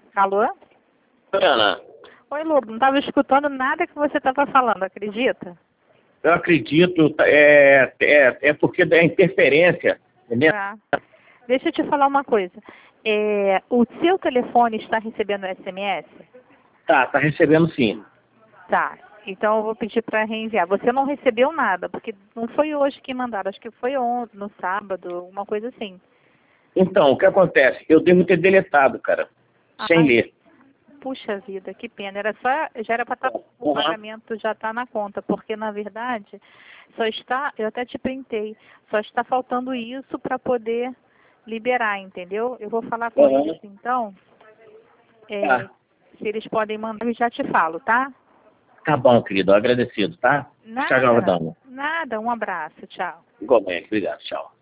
Alô? Ana, Oi, Lobo, não estava escutando nada que você estava falando, acredita? eu acredito, é porque da interferência, entendeu? Tá. Deixa eu te falar uma coisa. O seu telefone está recebendo SMS? Tá recebendo sim. Tá. Então eu vou pedir para reenviar. Você não recebeu nada, porque não foi hoje que mandaram, acho que foi ontem, no sábado, alguma coisa assim. Então, o que acontece? Eu devo ter deletado, cara, sem Ai, ler. puxa vida, que pena. Já era para estar, o pagamento já está na conta, porque na verdade só está, eu até te printei, só está faltando isso para poder liberar, entendeu? Eu vou falar com Uhum. eles então, Tá. se eles podem mandar, eu já te falo, tá? Tá bom, querido, agradecido, tá? Tchau, Nada, Jordão. nada, um abraço, tchau. Igualmente, obrigado, tchau.